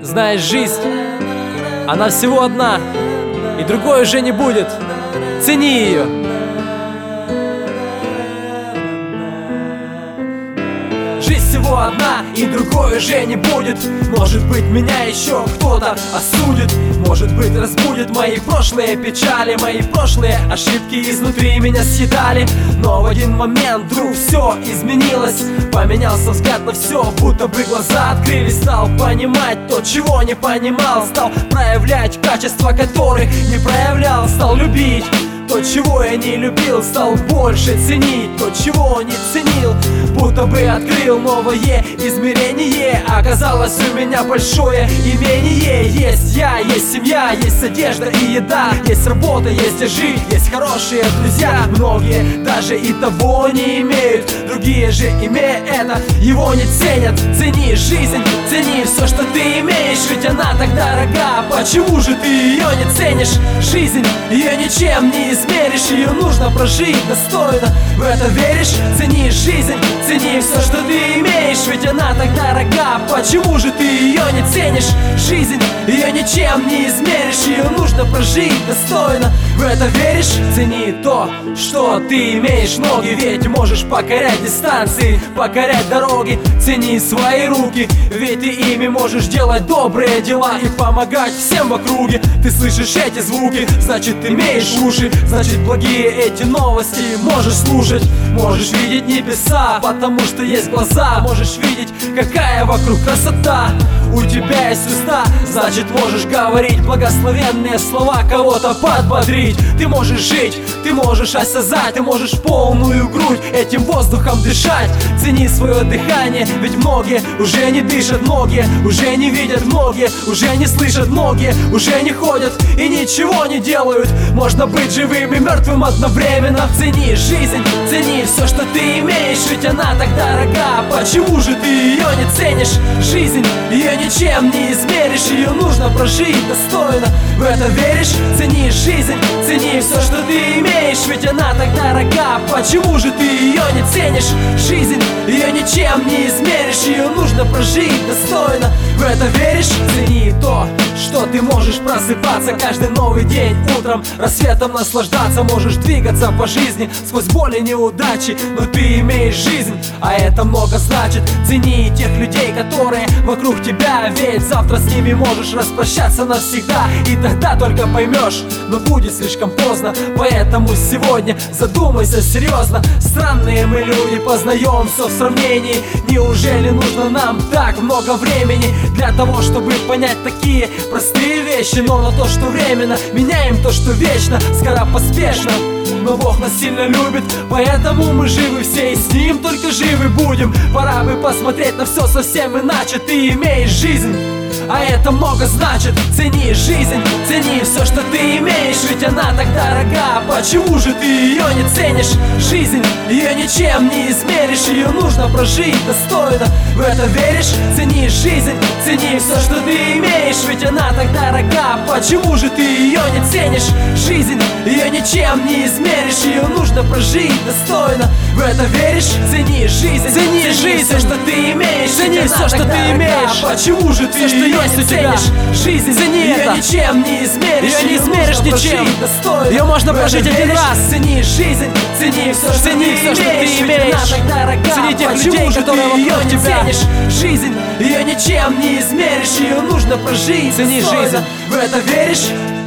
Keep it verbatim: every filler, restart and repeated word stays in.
Знаешь, жизнь, она всего одна, и другой уже не будет. Цени ее. Жизнь всего одна, и другой уже не будет. Может быть, меня еще кто-то осудит. Может быть, разбудит мои прошлые печали, мои прошлые ошибки изнутри меня съедали. Но в один момент вдруг все изменилось. Поменялся взгляд на все, будто бы глаза открылись. Стал понимать то, чего не понимал. Стал проявлять качества, которых не проявлял. Стал любить то, чего я не любил. Стал больше ценить то, чего не ценил. Будто бы открыл новое измерение. Оказалось, у меня большое имение. Есть я, есть семья, есть одежда и еда. Есть работа, есть жить, есть хорошие друзья. Многие даже и того не имеют. Другие же, имея это, его не ценят. Цени жизнь, цени все, что ты имеешь. Ведь она так дорога, почему же ты ее не ценишь? Жизнь, ее ничем не измеришь. Ее нужно прожить достойно. В это веришь? Цени жизнь, цени все, что ты имеешь. Ведь она так дорога, почему же ты ее не ценишь? Жизнь, ее ничем не измеришь. Ее нужно прожить достойно. В это веришь? Цени то, что ты имеешь. Ноги, ведь можешь покорять дистанции, покорять дороги. Цени свои руки, ведь ты ими можешь делать добрые дела и помогать всем в округе. Ты слышишь эти звуки, значит, имеешь уши. Значит, благие эти новости можешь слушать. Можешь видеть небеса, потому что есть глаза. Можешь видеть, какая вокруг красота. У тебя есть уста, значит, можешь говорить благословенные слова, кого-то подбодрить. Ты можешь жить, ты можешь осязать, ты можешь полную грудь этим воздухом дышать. Цени свое дыхание, ведь многие уже не дышат. Многие уже не видят, многие уже не слышат. Многие уже не ходят и ничего не делают. Можно быть живым и мертвым одновременно. Цени жизнь, цени все, что ты имеешь. Ведь она так дорога, почему же ты ее не ценишь? Жизнь, ее ничем не измеришь. Ее нужно прожить достойно. В это веришь? Цени жизнь, цени все, что ты имеешь. Ведь она так дорога, почему же ты ее не ценишь? Жизнь, ее ничем не измеришь. Ее нужно прожить достойно. В это веришь? Цени то, что ты можешь просыпаться каждый новый день утром, рассветом наслаждаться. Можешь двигаться по жизни сквозь боли, неудачи, но ты имеешь жизнь, а это много значит. Цени тех людей, которые вокруг тебя, ведь завтра с ними можешь распрощаться навсегда. И тогда только поймешь, но будет слишком поздно. Поэтому сегодня задумайся серьезно. Странные мы люди, познаем все в сравнении. Неужели нужно нам так много времени для того, чтобы понять такие простые вещи? Но на то, что временно, меняем то, что вечно, скоропоспешно. Но Бог нас сильно любит, поэтому мы живы все, и с Ним только живы будем. Пора бы посмотреть на все совсем иначе. Ты имеешь жизнь, а это много значит. Цени жизнь, цени все, что ты имеешь. Ведь она так дорога, почему же ты ее не ценишь? Жизнь, ее ничем не измеришь. Ее нужно прожить достойно. В это веришь? Цени жизнь, цени все, что ты имеешь. Ведь она так дорога, почему же ты ее не ценишь? Жизнь, ее ничем не измеришь. Ее нужно прожить достойно. В это веришь? Цени жизнь, цени, цени жизнь, все, что ты имеешь. Цени все, что ты имеешь. Почему же ты ее не ценишь? Жизнь, цени это, ничем не измеришь. Ее не измеришь ничем. Ее можно прожить один раз. Цени жизнь, цени все, что цени все, что ты имеешь. Цени тех людей, которые вокруг тебя. Жизнь, ее ничем не измеришь. Ее нужно прожить. Цени жизнь. В это веришь?